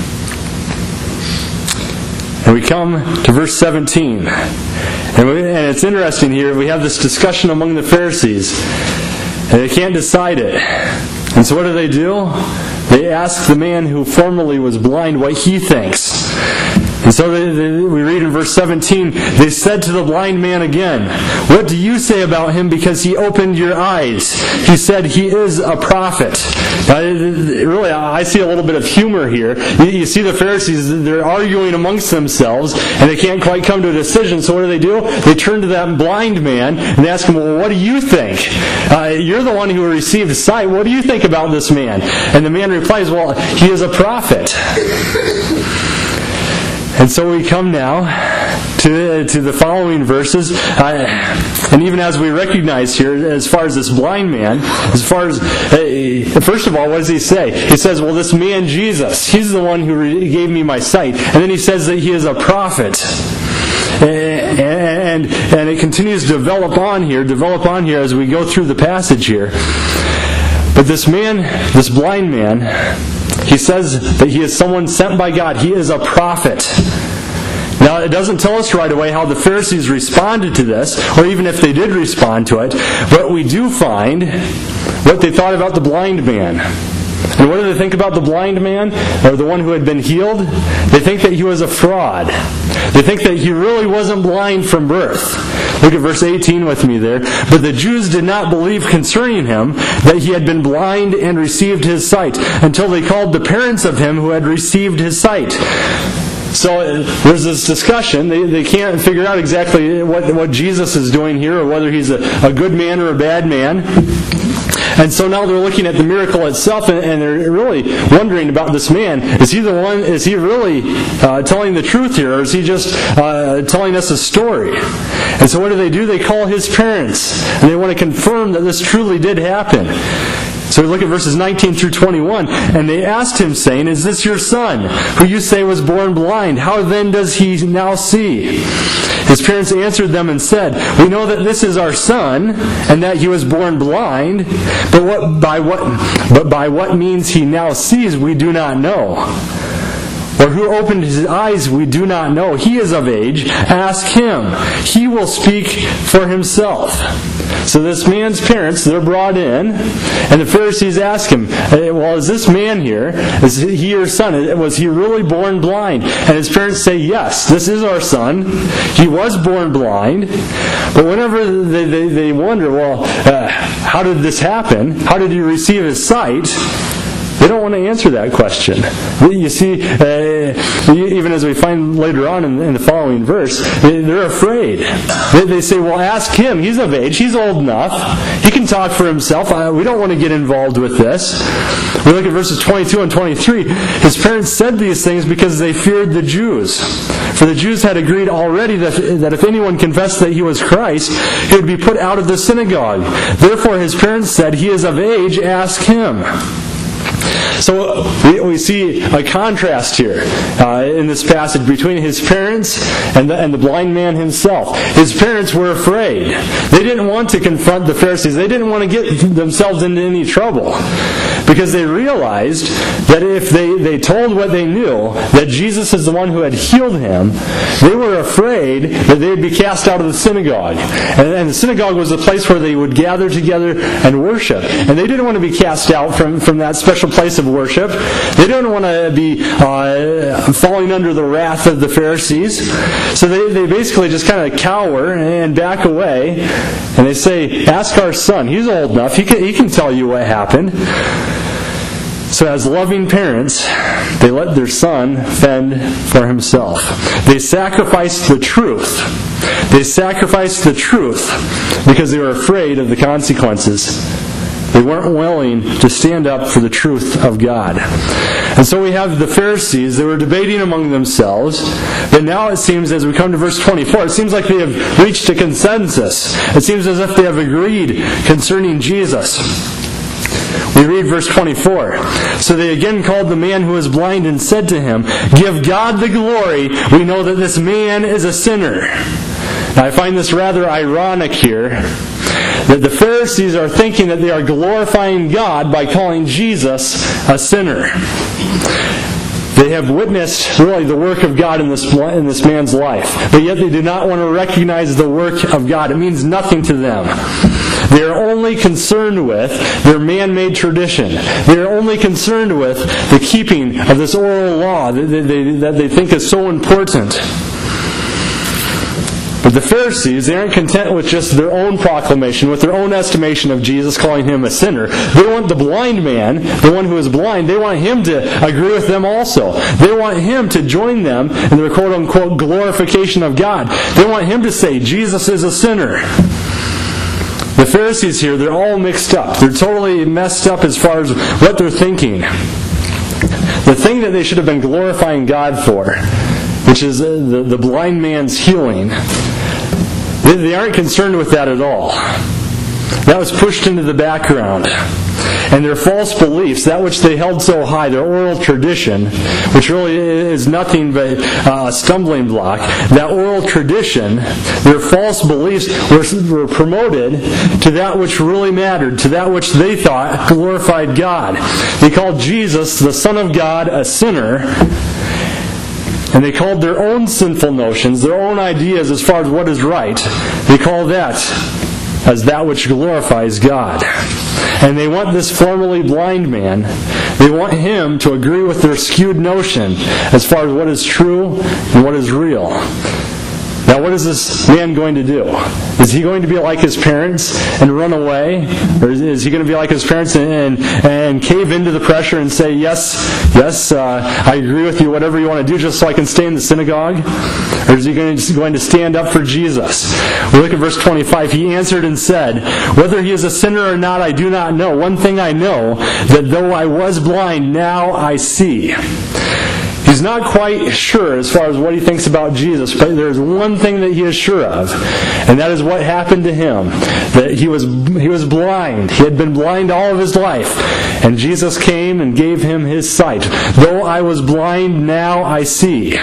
And we come to verse seventeen. And, we, and it's interesting here, we have this discussion among the Pharisees. And they can't decide it. And so what do they do? They ask the man who formerly was blind what he thinks. And so they, they, we read in verse seventeen, they said to the blind man again, what do you say about him because he opened your eyes? He said he is a prophet. Now, really, I see a little bit of humor here. You, you see the Pharisees, they're arguing amongst themselves, and they can't quite come to a decision. So what do they do? They turn to that blind man, and they ask him, well, what do you think? Uh, you're the one who received sight. What do you think about this man? And the man replies, well, he is a prophet. And so we come now to, to the following verses. Uh, and even as we recognize here, as far as this blind man, as far as, uh, first of all, what does he say? He says, well, this man Jesus, he's the one who re- gave me my sight. And then he says that he is a prophet. And, and, and it continues to develop on here, develop on here as we go through the passage here. But this man, this blind man, he says that he is someone sent by God. He is a prophet. Now, it doesn't tell us right away how the Pharisees responded to this, or even if they did respond to it, but we do find what they thought about the blind man. And what do they think about the blind man, or the one who had been healed? They think that he was a fraud. They think that he really wasn't blind from birth. Look at verse eighteen with me there. But the Jews did not believe concerning him that he had been blind and received his sight, until they called the parents of him who had received his sight. So there's this discussion. They, they can't figure out exactly what, what Jesus is doing here, or whether he's a, a good man or a bad man. And so now they're looking at the miracle itself, and, and they're really wondering about this man. Is he the one? Is he really uh, telling the truth here, or is he just uh, telling us a story? And so what do they do? They call his parents, and they want to confirm that this truly did happen. So we look at verses nineteen through twenty-one. And they asked him, saying, "Is this your son, who you say was born blind? How then does he now see?" His parents answered them and said, "We know that this is our son, and that he was born blind, but what by what but by what means he now sees we do not know. Or who opened his eyes we do not know. He is of age. Ask him. He will speak for himself." So this man's parents, they're brought in, and the Pharisees ask him, "Well, is this man here, is he your son? Was he really born blind?" And his parents say, "Yes, this is our son. He was born blind." But whenever they, they, they wonder, well, uh, how did this happen? How did he receive his sight? They don't want to answer that question. You see, uh, even as we find later on in, in the following verse, they, they're afraid. They, they say, "Well, ask him. He's of age. He's old enough. He can talk for himself. Uh, we don't want to get involved with this." We look at verses twenty-two and twenty-three. His parents said these things because they feared the Jews. For the Jews had agreed already that, that if anyone confessed that he was Christ, he would be put out of the synagogue. Therefore his parents said, "He is of age. Ask him." So we, we see a contrast here uh, in this passage between his parents and the, and the blind man himself. His parents were afraid. They didn't want to confront the Pharisees. They didn't want to get themselves into any trouble, because they realized that if they, they told what they knew, that Jesus is the one who had healed him, they were afraid that they would be cast out of the synagogue. And, and the synagogue was a place where they would gather together and worship. And they didn't want to be cast out from, from that special place of worship. They didn't want to be uh, falling under the wrath of the Pharisees. So they, they basically just kind of cower and back away. And they say, "Ask our son. He's old enough. He can, he can tell you what happened." So as loving parents, they let their son fend for himself. They sacrificed the truth. They sacrificed the truth because they were afraid of the consequences. They weren't willing to stand up for the truth of God. And so we have the Pharisees. They were debating among themselves. But now it seems, as we come to verse twenty-four, it seems like they have reached a consensus. It seems as if they have agreed concerning Jesus. We read verse twenty-four. "So they again called the man who was blind and said to him, 'Give God the glory. We know that this man is a sinner.'" Now I find this rather ironic here, that the Pharisees are thinking that they are glorifying God by calling Jesus a sinner. They have witnessed really the work of God in this in this man's life, but yet they do not want to recognize the work of God. It means nothing to them. They are only concerned with their man-made tradition. They are only concerned with the keeping of this oral law that they, they, that they think is so important. But the Pharisees, they aren't content with just their own proclamation, with their own estimation of Jesus, calling him a sinner. They want the blind man, the one who is blind, they want him to agree with them also. They want him to join them in their quote-unquote glorification of God. They want him to say, Jesus is a sinner. The Pharisees here, they're all mixed up. They're totally messed up as far as what they're thinking. The thing that they should have been glorifying God for, which is the, the blind man's healing, they, they aren't concerned with that at all. That was pushed into the background. And their false beliefs, that which they held so high, their oral tradition, which really is nothing but a stumbling block, that oral tradition, their false beliefs were, were promoted to that which really mattered, to that which they thought glorified God. They called Jesus, the Son of God, a sinner. And they called their own sinful notions, their own ideas as far as what is right, they call that as that which glorifies God. And they want this formerly blind man, they want him to agree with their skewed notion as far as what is true and what is real. Now, what is this man going to do? Is he going to be like his parents and run away? Or is he going to be like his parents and, and, and cave into the pressure and say, yes, yes, uh, I agree with you, whatever you want to do, just so I can stay in the synagogue? Or is he going to, going to stand up for Jesus? We look at verse twenty-five. He answered and said, "Whether he is a sinner or not, I do not know. One thing I know, that though I was blind, now I see." He's not quite sure as far as what he thinks about Jesus, but there's one thing that he is sure of, and that is what happened to him. That he was he was blind. He had been blind all of his life, and Jesus came and gave him his sight. Though I was blind, now I see.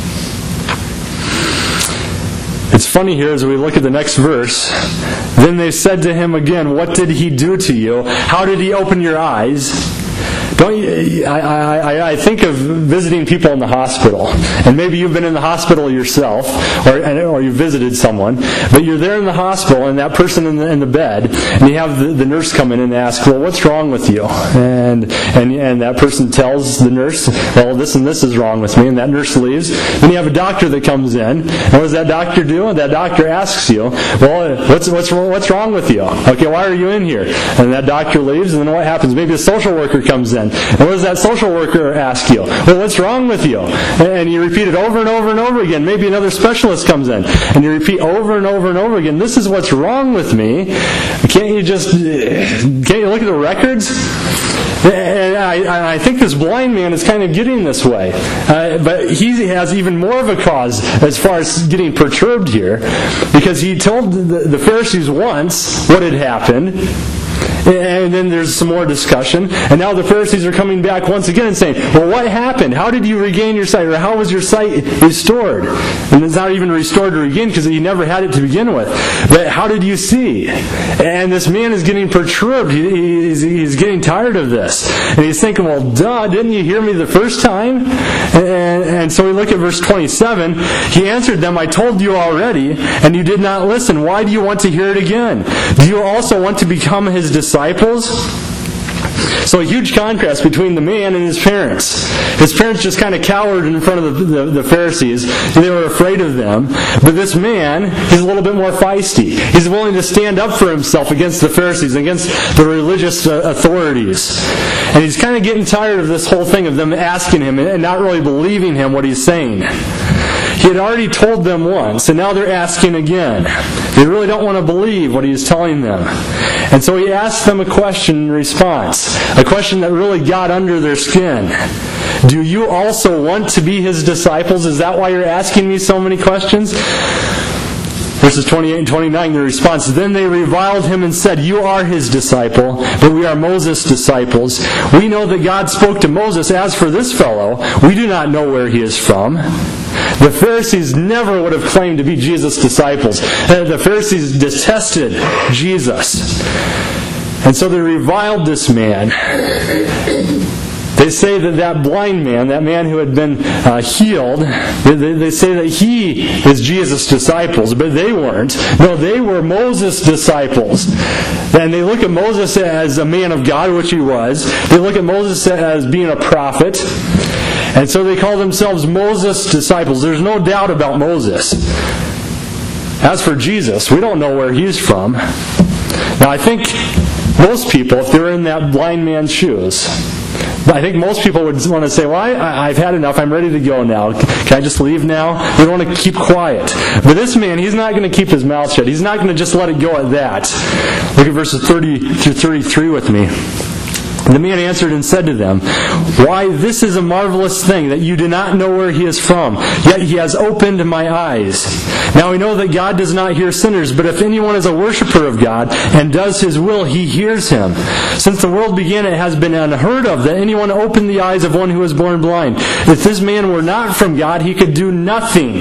It's funny here as we look at the next verse. Then they said to him again, "What did he do to you? How did he open your eyes?" Don't you, I, I, I think of visiting people in the hospital, and maybe you've been in the hospital yourself, or or you visited someone, but you're there in the hospital, and that person in the, in the bed, and you have the, the nurse come in and ask, "Well, what's wrong with you?" And and and that person tells the nurse, "Well, this and this is wrong with me," and that nurse leaves. Then you have a doctor that comes in, and what does that doctor do? That doctor asks you, "Well, what's what's what's wrong with you? Okay, why are you in here?" And that doctor leaves, and then what happens? Maybe a social worker comes in. And what does that social worker ask you? "Well, what's wrong with you?" And you repeat it over and over and over again. Maybe another specialist comes in, and you repeat over and over and over again, "This is what's wrong with me." Can't you just, can't you look at the records? And I, I think this blind man is kind of getting this way. Uh, but he has even more of a cause as far as getting perturbed here, because he told the, the Pharisees once what had happened. And then there's some more discussion. And now the Pharisees are coming back once again and saying, "Well, what happened? How did you regain your sight? Or how was your sight restored?" And it's not even restored or regained because he never had it to begin with. But how did you see? And this man is getting perturbed. He, he's, he's getting tired of this. And he's thinking, "Well, duh, didn't you hear me the first time?" And, and so we look at verse twenty-seven. He answered them, "I told you already, and you did not listen. Why do you want to hear it again? Do you also want to become his disciples?" So a huge contrast between the man and his parents. His parents just kind of cowered in front of the, the, the Pharisees. They were afraid of them. But this man, he's a little bit more feisty. He's willing to stand up for himself against the Pharisees, against the religious uh, authorities. And he's kind of getting tired of this whole thing of them asking him and not really believing him what he's saying. He had already told them once, and now they're asking again. They really don't want to believe what he is telling them. And so he asked them a question in response, a question that really got under their skin. "Do you also want to be his disciples? Is that why you're asking me so many questions?" Verses twenty-eight and twenty-nine, the response, "Then they reviled him and said, 'You are his disciple, but we are Moses' disciples. We know that God spoke to Moses. As for this fellow, we do not know where he is from.'" The Pharisees never would have claimed to be Jesus' disciples. The Pharisees detested Jesus. And so they reviled this man. They say that that blind man, that man who had been uh, healed, they, they say that he is Jesus' disciples, but they weren't. No, they were Moses' disciples. And they look at Moses as a man of God, which he was. They look at Moses as being a prophet. And so they call themselves Moses' disciples. There's no doubt about Moses. As for Jesus, we don't know where he's from. Now, I think most people, if they were in that blind man's shoes, I think most people would want to say, "Well, I, I've had enough. I'm ready to go now. Can I just leave now?" They want to keep quiet. But this man, he's not going to keep his mouth shut. He's not going to just let it go at that. Look at verses thirty through thirty-three with me. The man answered and said to them, "Why, this is a marvelous thing, that you do not know where he is from, yet he has opened my eyes. Now we know that God does not hear sinners, but if anyone is a worshiper of God and does his will, he hears him. Since the world began, it has been unheard of that anyone opened the eyes of one who was born blind. If this man were not from God, he could do nothing."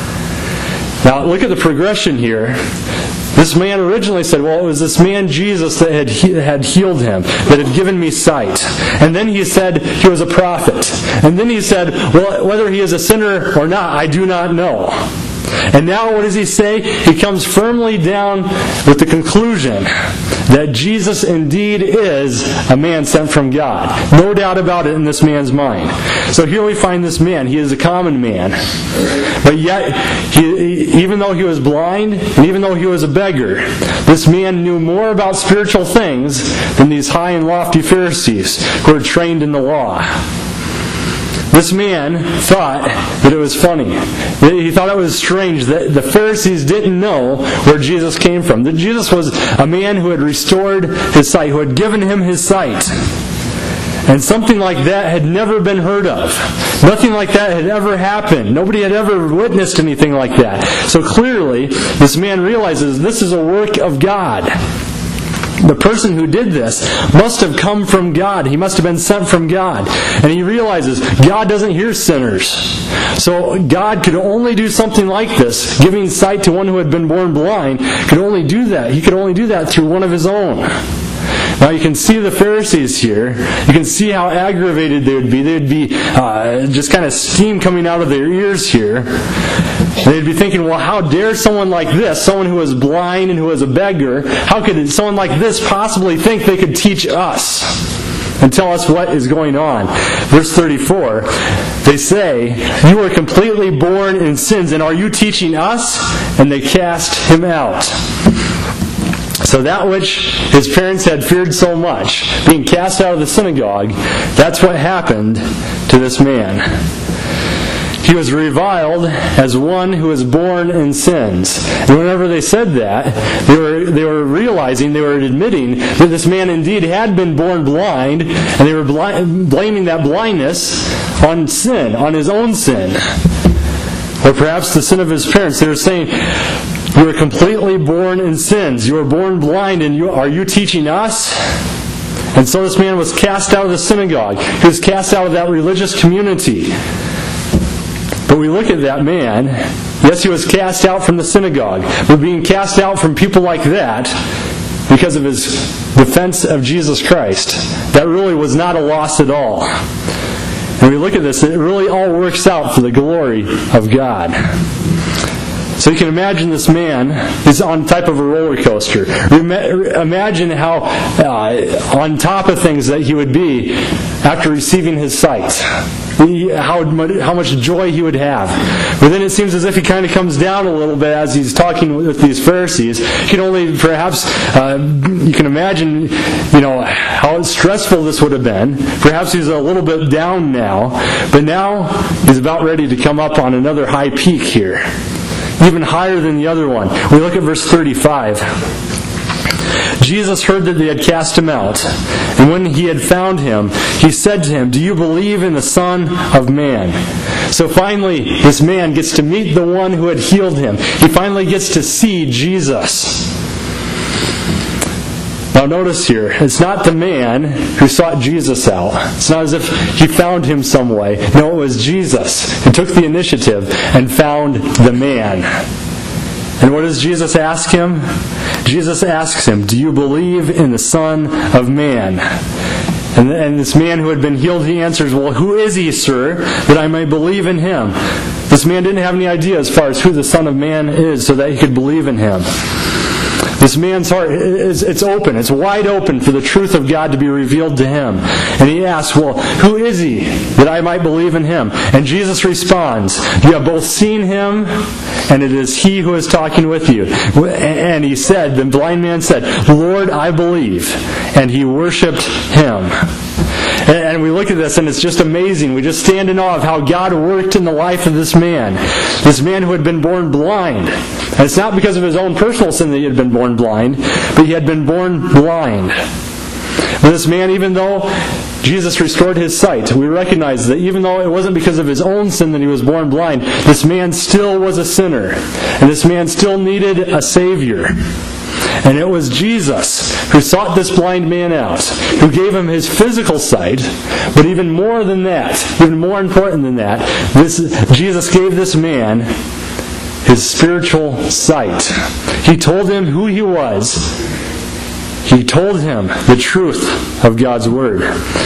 Now look at the progression here. This man originally said, "Well, it was this man Jesus that had had healed him, that had given me sight." And then he said he was a prophet. And then he said, "Well, whether he is a sinner or not, I do not know." And now what does he say? He comes firmly down with the conclusion that Jesus indeed is a man sent from God. No doubt about it in this man's mind. So here we find this man. He is a common man. But yet, he, even though he was blind, and even though he was a beggar, this man knew more about spiritual things than these high and lofty Pharisees who were trained in the law. This man thought that it was funny. He thought it was strange that the Pharisees didn't know where Jesus came from. That Jesus was a man who had restored his sight, who had given him his sight. And something like that had never been heard of. Nothing like that had ever happened. Nobody had ever witnessed anything like that. So clearly, this man realizes this is a work of God. The person who did this must have come from God. He must have been sent from God. And he realizes God doesn't hear sinners. So God could only do something like this, giving sight to one who had been born blind, could only do that. He could only do that through one of his own. Now you can see the Pharisees here. You can see how aggravated they would be. They would be uh, just kind of steam coming out of their ears here. They'd be thinking, well, how dare someone like this, someone who is blind and who is a beggar, how could someone like this possibly think they could teach us and tell us what is going on? Verse thirty-four, they say, you are completely born in sins, and are you teaching us? And they cast him out. So that which his parents had feared so much, being cast out of the synagogue, that's what happened to this man. He was reviled as one who was born in sins. And whenever they said that, they were they were realizing, they were admitting that this man indeed had been born blind, and they were bl- blaming that blindness on sin, on his own sin. Or perhaps the sin of his parents. They were saying, you are completely born in sins. You are born blind, and you, are you teaching us? And so this man was cast out of the synagogue. He was cast out of that religious community. But we look at that man, yes, he was cast out from the synagogue, but being cast out from people like that, because of his defense of Jesus Christ, that really was not a loss at all. When we look at this, it really all works out for the glory of God. So you can imagine this man is on type of a roller coaster. Imagine how uh, on top of things that he would be after receiving his sight. How much, how much joy he would have. But then it seems as if he kind of comes down a little bit as he's talking with these Pharisees. You can only perhaps, uh, you can imagine, you know, how stressful this would have been. Perhaps he's a little bit down now, but now he's about ready to come up on another high peak here. Even higher than the other one. We look at verse thirty-five. Jesus heard that they had cast him out, and when he had found him, he said to him, do you believe in the Son of Man? So finally, this man gets to meet the one who had healed him. He finally gets to see Jesus. Now notice here, it's not the man who sought Jesus out. It's not as if he found him some way. No, it was Jesus who took the initiative and found the man. And what does Jesus ask him? Jesus asks him, do you believe in the Son of Man? And, and this man who had been healed, he answers, well, who is he, sir, that I may believe in him? This man didn't have any idea as far as who the Son of Man is so that he could believe in him. This man's heart, is it's open. It's wide open for the truth of God to be revealed to him. And he asks, well, who is he that I might believe in him? And Jesus responds, you have both seen him, and it is he who is talking with you. And he said, the blind man said, Lord, I believe. And he worshipped him. And we look at this and it's just amazing. We just stand in awe of how God worked in the life of this man. This man who had been born blind. And it's not because of his own personal sin that he had been born blind, but he had been born blind. But this man, even though Jesus restored his sight, we recognize that even though it wasn't because of his own sin that he was born blind, this man still was a sinner. And this man still needed a Savior. And it was Jesus who sought this blind man out, who gave him his physical sight, but even more than that, even more important than that, this Jesus gave this man his spiritual sight. He told him who he was. He told him the truth of God's Word.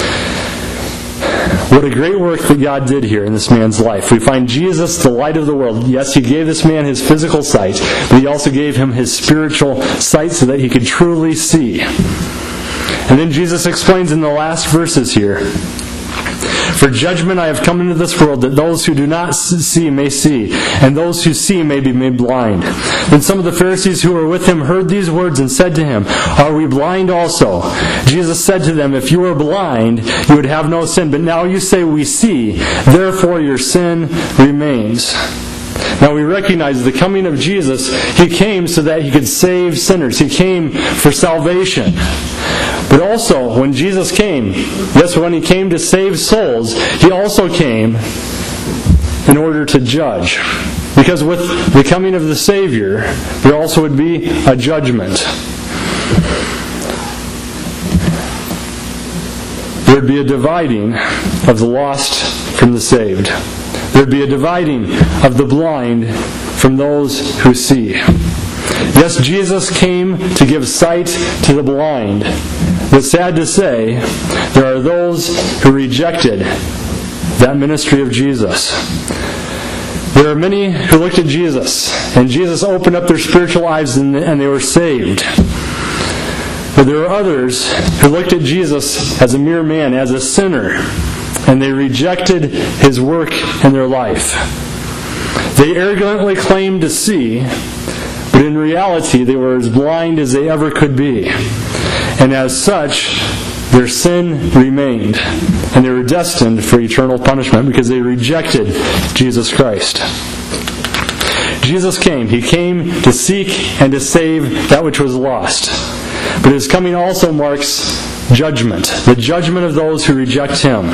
What a great work that God did here in this man's life. We find Jesus, the light of the world. Yes, he gave this man his physical sight, but he also gave him his spiritual sight so that he could truly see. And then Jesus explains in the last verses here, for judgment I have come into this world, that those who do not see may see, and those who see may be made blind. Then some of the Pharisees who were with him heard these words and said to him, are we blind also? Jesus said to them, if you were blind, you would have no sin, but now you say we see, therefore your sin remains. Now we recognize the coming of Jesus, he came so that he could save sinners. He came for salvation. But also, when Jesus came, yes, when he came to save souls, he also came in order to judge. Because with the coming of the Savior, there also would be a judgment. There would be a dividing of the lost from the saved. There would be a dividing of the blind from those who see. Yes, Jesus came to give sight to the blind. But sad to say, there are those who rejected that ministry of Jesus. There are many who looked at Jesus, and Jesus opened up their spiritual eyes and they were saved. But there are others who looked at Jesus as a mere man, as a sinner, and they rejected his work in their life. They arrogantly claimed to see, but in reality they were as blind as they ever could be. And as such, their sin remained, and they were destined for eternal punishment because they rejected Jesus Christ. Jesus came. He came to seek and to save that which was lost. But his coming also marks judgment, the judgment of those who reject him.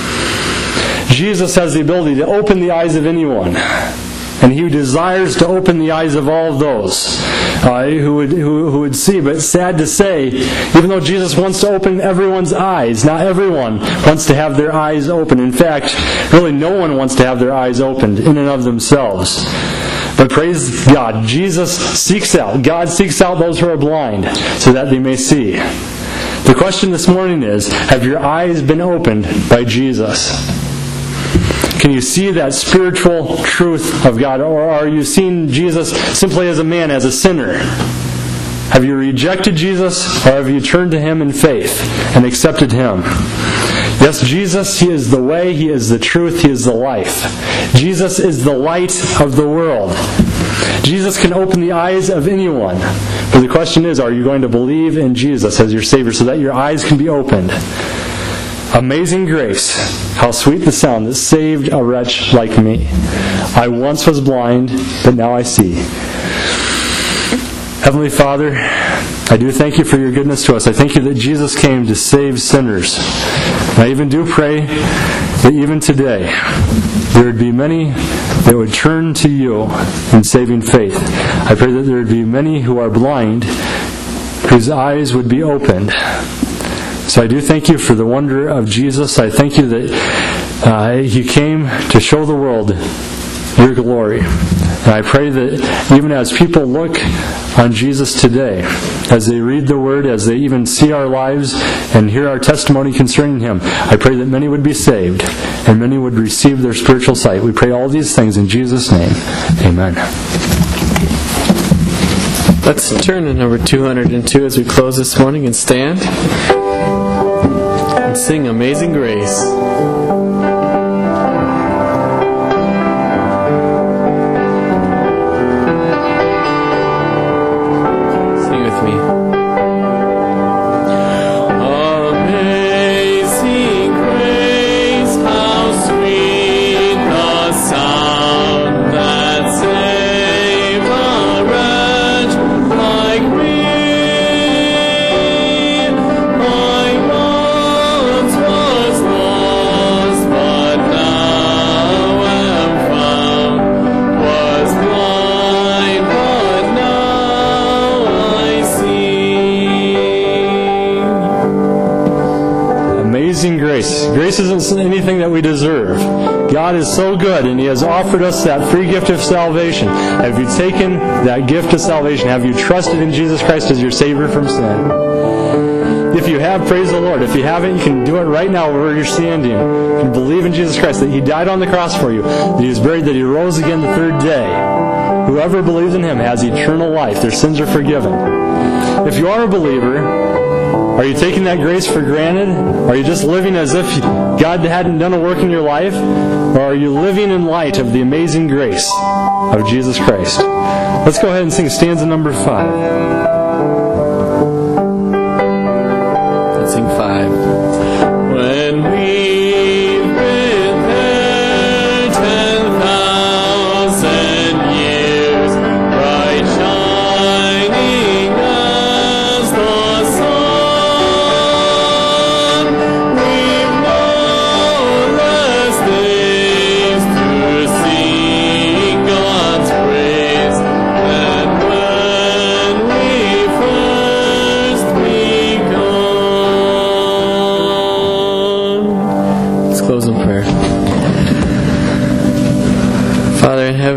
Jesus has the ability to open the eyes of anyone, and he desires to open the eyes of all of those uh, who would who, who would see. But sad to say, even though Jesus wants to open everyone's eyes, not everyone wants to have their eyes open. In fact, really no one wants to have their eyes opened in and of themselves. But praise God, Jesus seeks out, God seeks out those who are blind so that they may see. The question this morning is, have your eyes been opened by Jesus? Can you see that spiritual truth of God? Or are you seeing Jesus simply as a man, as a sinner? Have you rejected Jesus, or have you turned to him in faith and accepted him? Yes, Jesus, he is the way, he is the truth, he is the life. Jesus is the light of the world. Jesus can open the eyes of anyone. But the question is, are you going to believe in Jesus as your Savior so that your eyes can be opened? Amazing grace, how sweet the sound that saved a wretch like me. I once was blind, but now I see. Heavenly Father, I do thank you for your goodness to us. I thank you that Jesus came to save sinners. And I even do pray that even today there would be many that would turn to you in saving faith. I pray that there would be many who are blind whose eyes would be opened. So I do thank you for the wonder of Jesus. I thank you that uh, he came to show the world your glory. And I pray that even as people look on Jesus today, as they read the Word, as they even see our lives and hear our testimony concerning him, I pray that many would be saved and many would receive their spiritual sight. We pray all these things in Jesus' name. Amen. Let's turn to number two hundred two as we close this morning and stand and sing Amazing Grace. Grace isn't anything that we deserve. God is so good, and he has offered us that free gift of salvation. Have you taken that gift of salvation? Have you trusted in Jesus Christ as your Savior from sin? If you have, praise the Lord. If you haven't, you can do it right now wherever you're standing. You can believe in Jesus Christ, that he died on the cross for you, that he was buried, that he rose again the third day. Whoever believes in him has eternal life. Their sins are forgiven. If you are a believer, are you taking that grace for granted? Are you just living as if God hadn't done a work in your life? Or are you living in light of the amazing grace of Jesus Christ? Let's go ahead and sing stanza number five. Let's sing five. When we've been there ten thousand years, bright shining as the sun,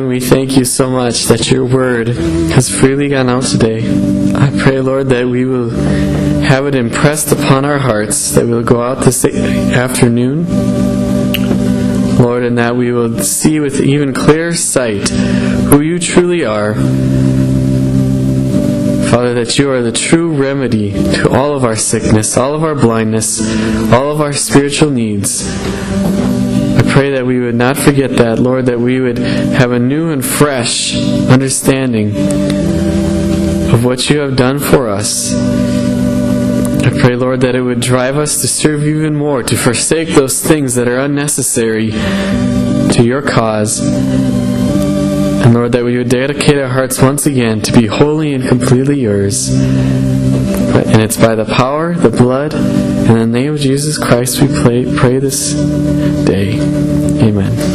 we thank you so much that your word has freely gone out today. I pray, Lord, that we will have it impressed upon our hearts, that we will go out this afternoon, Lord, and that we will see with even clearer sight who you truly are. Father, that you are the true remedy to all of our sickness, all of our blindness, all of our spiritual needs. I pray that we would not forget that, Lord, that we would have a new and fresh understanding of what you have done for us. I pray, Lord, that it would drive us to serve you even more, to forsake those things that are unnecessary to your cause. And Lord, that we would dedicate our hearts once again to be wholly and completely yours. And it's by the power, the blood, and the name of Jesus Christ we pray, pray this day. Amen.